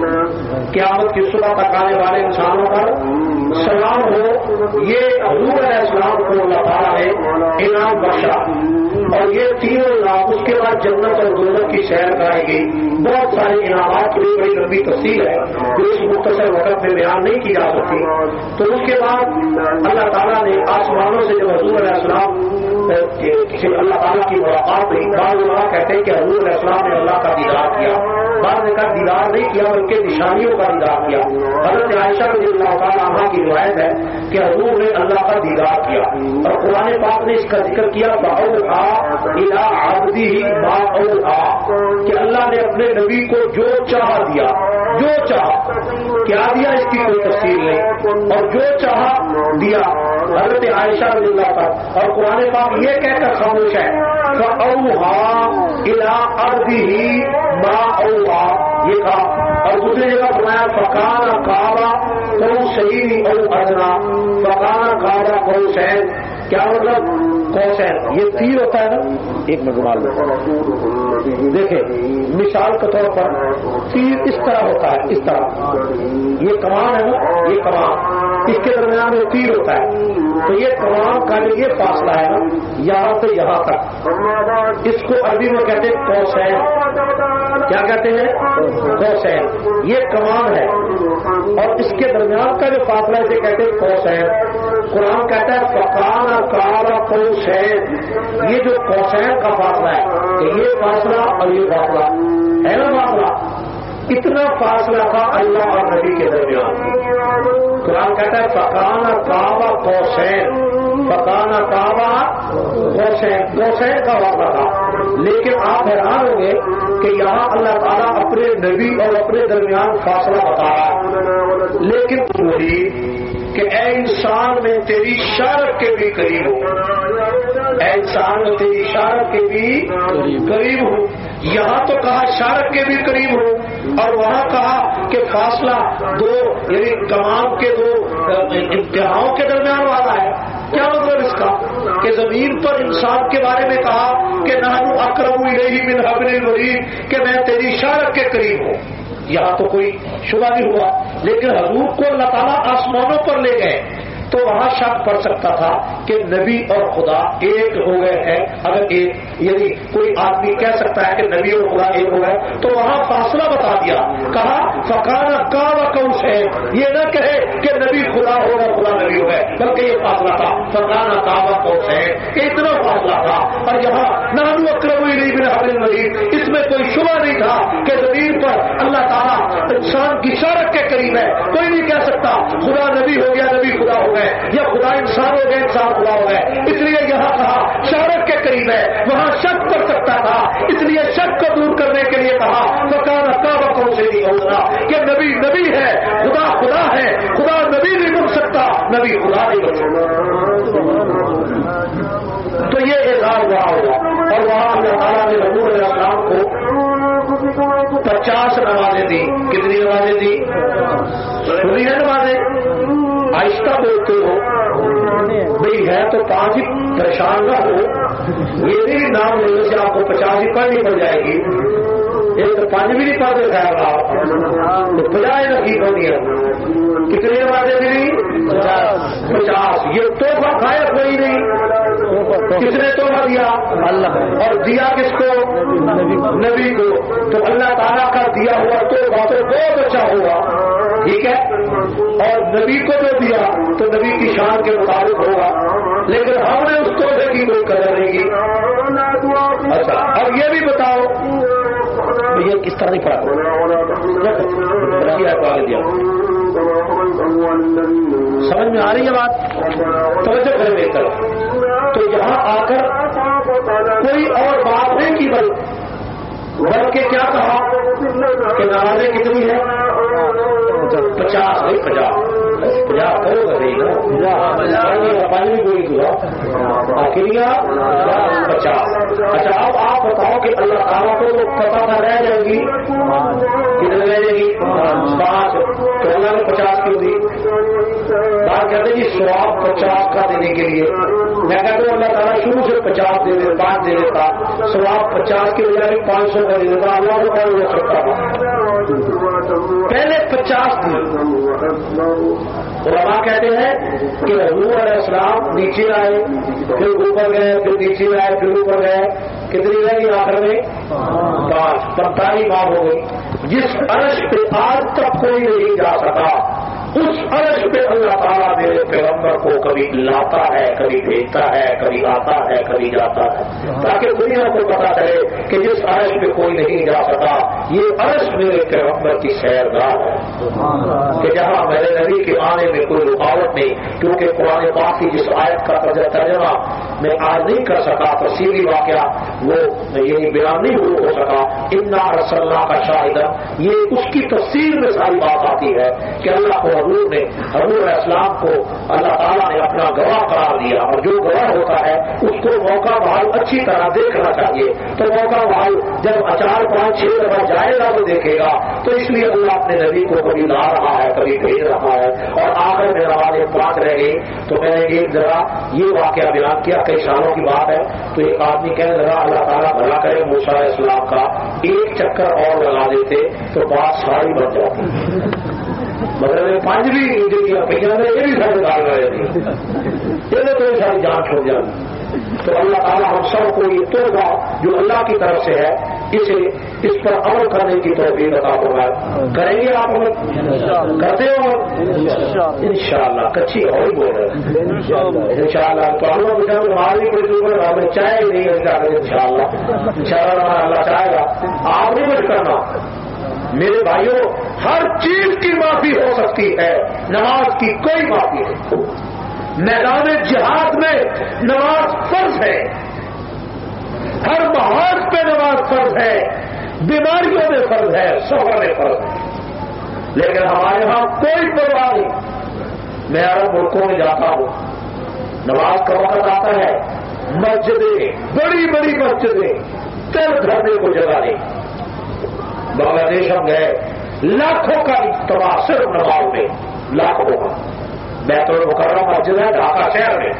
Speaker 1: قیامت کی صبح تک آنے والے انسانوں پر سلام ہو. یہ حضور علیہ السلام کو اللہ تعالیٰ نے انعام بخشا. اور یہ 3 لاکھ، اس کے بعد جنت اور دوزخ کی سیر کرائی گئی. بہت سارے انعامات کی بڑی لمبی تفصیل ہے جو اس مختصر وقت میں بیان نہیں کی جا سکتی. تو اس کے بعد اللہ تعالیٰ نے آسمانوں سے جب حضور علیہ السلام اللہ تعالیٰ کی ملاقات ہوئی. بعض علماء کہتے ہیں کہ حضور علیہ السلام نے اللہ کا دیدار کیا، بعض نے کہا دیدار نہیں کیا بلکہ نشانیوں کا دیدار کیا. حضرت عائشہ رضی اللہ تعالیٰ عنہا کی روایت ہے کہ حضور نے اللہ کا دیدار کیا. اور قرآن پاک نے اس کا ذکر کیا فَأَوْحَىٰ إِلَىٰ عَبْدِهِ مَا أَوْحَىٰ، کہ اللہ نے اپنے نبی کو جو چاہا دیا. جو چاہا کیا دیا اس کی کوئی تفصیل نہیں، اور جو چاہا دیا. حضرت عائشہ رضی اللہ تعالیٰ، اور قرآن پاک یہ کہہ کر خاموش ہے فَأَوْحَىٰ إِلَىٰ عَبْدِهِ مَا أَوْحَىٰ، یہ کہا. اور دوسری جگہ فرمایا فَكَانَ قَابَ قَوْسَيْنِ أَوْ أَدْنَىٰ، فَكَانَ قَابَ قَوْسَيْنِ. کیا مطلب؟ کوسین یہ تیر ہوتا ہے نا، ایک میں گھما لوں دیکھیں مثال کے طور پر تیر اس طرح ہوتا ہے، اس طرح یہ کمان ہے نا، یہ کمان اس کے درمیان میں تیر ہوتا ہے، تو یہ کمان کا جو یہ فاصلہ ہے نا یہاں سے یہاں تک، اس کو عربی میں کہتے ہیں کوسین. کیا کہتے ہیں؟ کوسین. یہ کمان ہے اور اس کے درمیان کا جو فاصلہ ہے اسے کہتے ہیں کوسین. قرآن کہتا ہے فکان قاب قوسین. یہ جو کوسین کا فاصلہ ہے کہ یہ فاصلہ اور یہ فاصلہ ہے نا، فاصلہ اتنا فاصلہ تھا اللہ اور نبی کے درمیان. قرآن کہتا ہے فکان قاب قوسین، فکان قاب قوسین، قوسین کا فاصلہ تھا. لیکن آپ حیران ہوں گے کہ یہاں اللہ تعالیٰ اپنے نبی اور اپنے درمیان فاصلہ بتا رہا ہے، لیکن وہی کہ اے انسان میں تیری شارک کے بھی قریب ہو، اے انسان میں تیری شارک کے بھی قریب ہو. یہاں تو کہا شارک کے بھی قریب ہو اور وہاں کہا کہ فاصلہ دو یعنی کمان کے دو انتہاؤں کے درمیان والا ہے. کیا مطلب اس کا کہ زمین پر انسان کے بارے میں کہا کہ نحن اقرب الیہ من حبل الورید کہ میں تیری شارک کے قریب ہوں. یہاں تو کوئی شبہ نہیں ہوا، لیکن حضور کو اللہ تعالیٰ آسمانوں پر لے گئے تو وہاں شک پڑ سکتا تھا کہ نبی اور خدا ایک ہو گئے ہیں. اگر ایک یعنی کوئی آدمی کہہ سکتا ہے کہ نبی اور خدا ایک ہو گئے تو وہاں فاصلہ بتا دیا، کہا فکان قاب قوسین. یہ نہ کہے کہ نبی خدا ہوگا خدا نبی ہو گئے، بلکہ یہ فاصلہ تھا فکان قاب قوسین، اتنا فاصلہ تھا. اور یہاں نحن اقرب الیہ من حبل الورید، اس میں کوئی شبہ نہیں تھا کہ زمین پر اللہ تعالیٰ انسان کی شارک کے قریب ہے. کوئی نہیں کہہ سکتا خدا نبی ہو گیا نبی خدا ہو گئے یا خدا انسان ہو گئے انسان خدا ہو گئے. اس لیے یہاں کہا شارک کے قریب ہے، وہاں شک کر سکتا تھا، اس لیے شک کو دور کرنے کے لیے کہا فکان قاب قوسین ہوگا کہ نبی نبی ہے، خدا خدا ہے. خدا نبی نہیں بن سکتا، نبی خدا نہیں بن سکتا. تو یہ اظہار وہاں ہوگا. اور وہاں اللہ تعالیٰ نے حضور علیہ السلام کو 50 نمازیں دی. کتنی نمازیں دی؟ سنی ہے نمازیں؟ آہستہ بولتے ہو بھئی ہے تو 5 ہی، پریشان نہ ہو. یہ نہیں نام لینے سے آپ کو 50 ہی پڑھنی پڑ جائے گی. ایک تو 5 بھی نہیں پڑھتے خیر آپ تو 50 نصیب ہونی ہے. کتنی نمازیں ملی؟ 50. یہ تحفہ کھایا کوئی نہیں. کس نے تحفہ دیا؟ اللہ. اور دیا کس کو؟ نبی کو. تو اللہ تعالیٰ کا دیا ہوا تحفہ تو بہت اچھا ہوگا، ٹھیک ہے. اور نبی کو جو دیا تو نبی کی شان کے مطابق ہوگا، لیکن ہم نے اس تحفے کی کوئی قدر نہیں کی. اچھا اب یہ بھی بتاؤ یہ کس طرح نہیں پڑا دیا؟ سمجھ میں آ رہی ہے بات؟ توجہ کریں میری طرف. تو یہاں آ کر کوئی اور بات نہیں کی بلکہ کیا کہا کہ نمازیں کتنی ہے؟ 50 نہیں 50 کرو گا نہیں نا، پانی بھی کوئی دیا آخریہ 50. اچھا اب آپ بتاؤ کہ اللہ تعالیٰ کو وہ پتہ نہ رہ جائے گی، کتنے رہ جائے گی؟ 5. تو اللہ نے 50 کیوں دی؟ بات کہتے ہیں جی ثواب 50 کا دینے کے لیے. میں کہتا ہوں اللہ تعالیٰ شروع سے 50 دے دیتا، 5 دے دیتا، ثواب 50 کی بجائے 500 کا دے دیتا، اللہ کو کون ہو سکتا تھا؟ پہلے 50 دی. علماء کہتے ہیں کہ حضور علیہ السلام نیچے آئے پھر اوپر گئے پھر نیچے آئے پھر اوپر گئے. کتنی رہ گئی آخر میں؟ 5. 45 بار ہو گئی. جس عرش پہ آج تک کوئی نہیں جا سکا اس عرش پہ اللہ تعالیٰ میرے پیغمبر کو کبھی لاتا ہے، کبھی بھیجتا ہے، کبھی آتا ہے، کبھی جاتا ہے، تاکہ دنیا کو پتا چلے کہ جس عرش پہ کوئی نہیں جا سکا یہ عرش میرے پیغمبر کی سیرگاہ ہے کہ جہاں میرے نبی کے آنے میں کوئی رکاوٹ نہیں. کیونکہ قرآن پاک کی جس آیت کا ترجمہ میں آج نہیں کر سکا، تفصیلی واقعہ وہ یہی بیان نہیں ہو سکا. انا ارسلنا کا شاہدہ یہ اس کی تفسیر میں ساری بات آتی ہے کہ اللہ کو حضور علیہ السلام کو اللہ تعالیٰ نے اپنا گواہ قرار دیا. اور جو گواہ ہوتا ہے اس کو موقع بحال اچھی طرح دیکھنا چاہیے. تو موقع بحال جب اچار 5-6 دفعہ جائے گا تو دیکھے گا. تو اس لیے اللہ اپنے نبی کو کبھی لا رہا ہے کبھی بھیج رہا ہے. اور آخر میں نماز پاک رہ گئی تو میں نے ایک ذرا یہ واقعہ بیان کیا, کئی سالوں کی بات ہے. تو ایک آدمی کہنے لگا اللہ تعالیٰ بھلا کرے موسیٰ علیہ السلام کا ایک چکر اور لگا دیتے تو بات ساری بن جاتی. مطلب 5 بھی یہ بھی سارے ڈال رہے تھے, یہ تو ساری جان چھوڑ جاتی. تو اللہ تعالیٰ ہم سب کو یہ توبہ جو اللہ کی طرف سے ہے اس پر عمل کرنے کی توفیق عطا فرمائے. کریں گے آپ کرتے ہو انشاءاللہ. کچی اور ہی بول رہے ہیں انشاءاللہ. تو ہم لوگ ہماری کوئی ہمیں چاہے نہیں انشاءاللہ اللہ چاہے گا. آپ نہیں کچھ کرنا میرے بھائیوں. ہر چیز کی معافی ہو سکتی ہے, نماز کی کوئی معافی نہیں. میدان جہاد میں نماز فرض ہے, ہر محاذ پہ نماز فرض ہے, بیماریوں میں فرض ہے, سفر میں فرض ہے. لیکن ہمارے یہاں کوئی پرواہ نہیں. میں عرب ملکوں میں جاتا ہوں, نماز کا وقت آتا ہے, مسجدیں بڑی بڑی مسجدیں تل دھرنے کو جگہ نہیں. بنگلہ دیش ہم گئے, لاکھوں کا اجتماع صرف نماز میں, لاکھوں کا. بیت المکرمہ مسجد ہے ڈھاکہ شہر میں,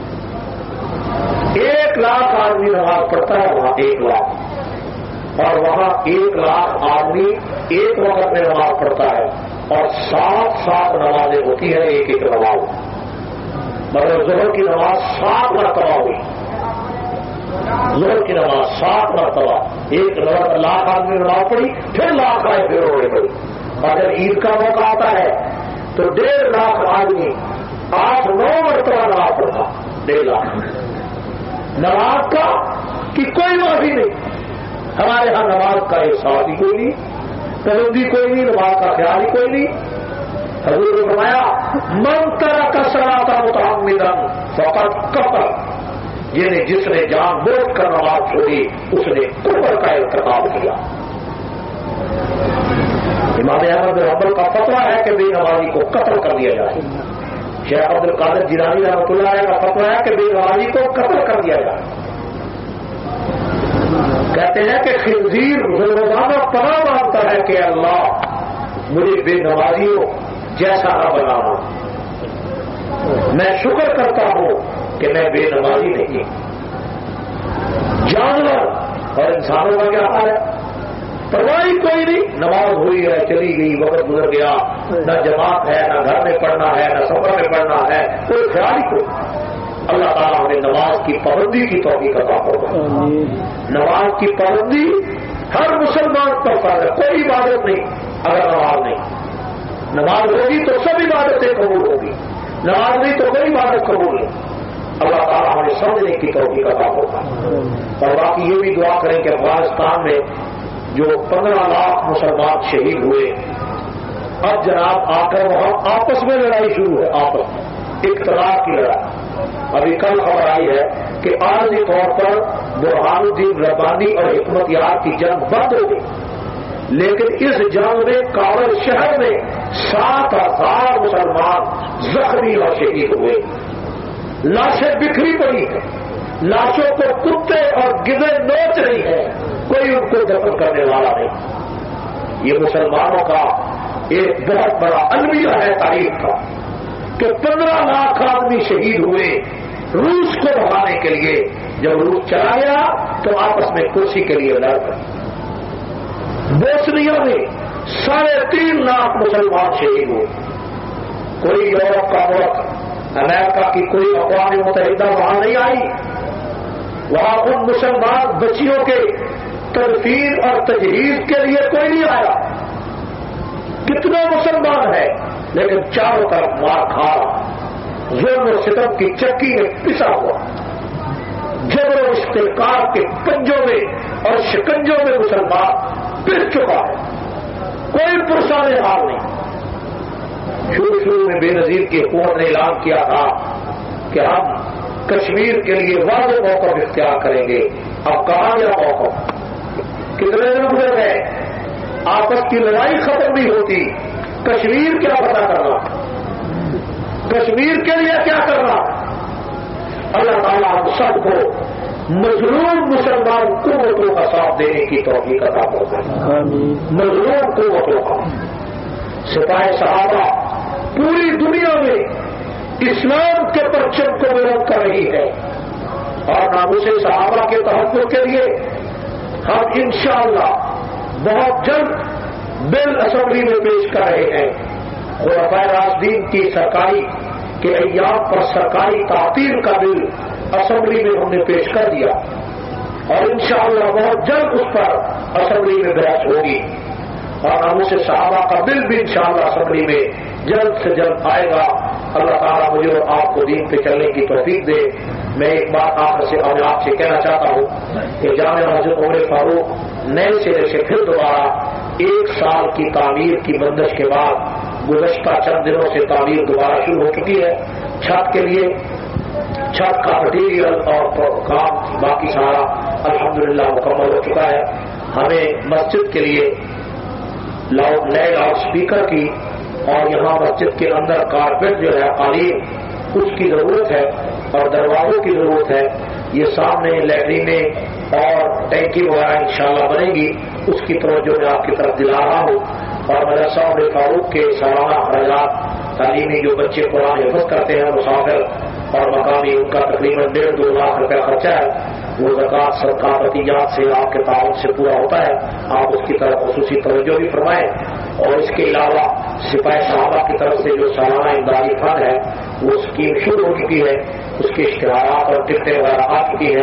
Speaker 1: 1 لاکھ آدمی نماز پڑھتا ہے وہاں, 1 لاکھ. اور وہاں 1 لاکھ آدمی ایک وقت میں نماز پڑھتا ہے, اور 7 نمازیں ہوتی ہیں, ایک نماز. مگر ظہر کی نماز 7 مرتبہ ہوئی, ظہر کی نماز 7 مرتبہ. 1 لاکھ آدمی نماز پڑھی, پھر لاکھ آئے, پھر ہونے پڑی. اور جب عید کا موقع آتا ہے تو 1.5 لاکھ آدمی 8-9 مرتبہ نماز پڑھا. 1.5 لاکھ نماز کا کہ کوئی معافی نہیں. ہمارے ہاں نماز کا احساس ہی کوئی نہیں, پابندی کوئی نہیں, نماز کا خیال ہی کوئی نہیں. حضور نے فرمایا من ترک الصلاۃ متعمدا فقد کفر, یعنی جس نے جان بوجھ کر نماز چھوڑی اس نے کفر کا ارتکاب کیا. امام احمد بن حنبل کا فتویٰ ہے کہ بے نمازی کو قتل کر دیا جائے. شیخ عبد القادر جیلانی رحمۃ اللہ علیہ کا فتویٰ ہے کہ بے نمازی کو قتل کر دیا جائے. کہتے ہیں کہ خنزیر روزانہ پناہ مانگتا ہے کہ اللہ مجھے بے نمازیوں جیسا نہ بنانا. میں شکر کرتا ہوں کہ میں بے نمازی نہیں. جانور اور انسانوں کا کیا حال ہے, پرواہی کوئی نہیں. نماز ہوئی ہے, چلی گئی, وقت گزر گیا, نہ جماعت ہے, نہ گھر میں پڑھنا ہے, نہ سفر میں پڑھنا ہے, کوئی خیال ہی کوئی. اللہ تعالیٰ ہمیں نماز کی پابندی کی توفیق عطا فرمائے. نماز کی پابندی ہر مسلمان پر فرض ہے. کوئی عبادت نہیں اگر نماز نہیں. نماز ہوگی تو سب عبادتیں قبول ہوگی, نماز نہیں تو کوئی عبادت قبول نہیں. اللہ تعالیٰ ہمیں سمجھنے کی توفیق عطا فرمائے. اور باقی یہ بھی دعا کریں کہ افغانستان میں جو 15 لاکھ مسلمان شہید ہوئے, اب جناب آ کر وہاں آپس میں لڑائی شروع ہے, آپس میں اختلاف کی لڑائی. ابھی کل خبر آئی ہے کہ عارضی طور پر برہان الدین ربانی اور حکمت یار کی جنگ بند ہو گئی, لیکن اس جنگ میں کابل شہر میں 7,000 مسلمان زخمی اور شہید ہوئے. لاشیں بکھری پڑی ہیں, لاشوں کو کتے اور گدے نوچ رہی ہیں, کوئی ان کو دفن کرنے والا نہیں. یہ مسلمانوں کا ایک بہت بڑا المیہ ہے تاریخ کا کہ 15 لاکھ آدمی شہید ہوئے روس کو بھگانے کے لیے. جب روس چلا گیا تو آپس میں کرسی کے لیے لڑ گئے. بوسنیا میں 3.5 لاکھ مسلمان شہید ہوئے. کوئی یورپ کا ملک, امریکہ کی کوئی اقوام متحدہ وہاں نہیں آئی. وہاں ان مسلمان بچیوں کے تدفین اور تجہیز کے لیے کوئی نہیں آیا. کتنے مسلمان ہیں لیکن چاروں طرف مار کھا رہا, ظلم و ستم کی چکی میں پسا ہوا, جبر و استحقاق کے پنجوں میں اور شکنجوں میں مسلمان پس چکا ہے. کوئی پرسان حال نہیں. شروع میں بے نظیر کی حکومت نے اعلان کیا تھا کہ ہم کشمیر کے لیے واضح موقف اختیار کریں گے. اب کہاں گیا موقف؟ کتنے دن گزر گئے, آپس کی لڑائی ختم نہیں ہوتی. کشمیر کیا پتا کرنا, کشمیر کے لیے کیا کرنا. اللہ تعالیٰ ہم سب کو مظلوم مسلمان قوتوں کا ساتھ دینے کی توفیق عطا فرمائے. مظلوم قوتوں کا سپاہ صحابہ پوری دنیا میں اسلام کے پرچم کو بلند کر رہی ہے اور ناموس صحابہ کے تحفظ کے لیے ہم انشاءاللہ بہت جلد بل اسمبلی میں پیش کر رہے ہیں. خلفائے راشدین کی سرکاری کے ایام پر سرکاری تعطیل کا بل اسمبلی میں ہم نے پیش کر دیا اور انشاءاللہ بہت جلد اس پر اسمبلی میں بحث ہوگی اور ناموس صحابہ کا بل بھی انشاءاللہ اسمبلی میں جلد سے جلد آئے گا. اللہ تعالیٰ مجھے اور آپ کو دین پہ چلنے کی توفیق دے. میں ایک بات آپ سے کہنا چاہتا ہوں کہ جامع مسجد عمر فاروق نئے سرے سے پھر دوبارہ 1 سال کی تعمیر کی بندش کے بعد گزشتہ چند دنوں سے تعمیر دوبارہ شروع ہو چکی ہے. چھت کے لیے چھت کا مٹیریل اور کام باقی سارا الحمدللہ مکمل ہو چکا ہے. ہمیں مسجد کے لیے نئے لاؤڈ اسپیکر کی اور یہاں مسجد کے اندر کارپیٹ جو ہے قالین اس کی ضرورت ہے اور دروازوں کی ضرورت ہے. یہ سامنے لیٹرینیں اور ٹینکی وغیرہ انشاءاللہ بنے گی. اس کی توجہ میں آپ کی طرف دلا رہا ہوں. اور مدرسہ عمر فاروق کے سالانہ اخراجات تعلیمی جو بچے قرآن حفظ کرتے ہیں مسافر اور مقامی ان کا تقریباً 1.5-2 لاکھ روپے خرچہ ہے. وہ زکوٰۃ صدقات عطیات سے آپ کے تعاون سے پورا ہوتا ہے. آپ اس کی طرف خصوصی توجہ بھی فرمائیں. اور اس کے علاوہ سپاہ صحابہ کی طرف سے جو سالانہ امدادی فنڈ ہے وہ اسکیم شروع ہو چکی ہے. اس کے اشتہارات اور ٹکٹیں وغیرہ آ چکی ہیں.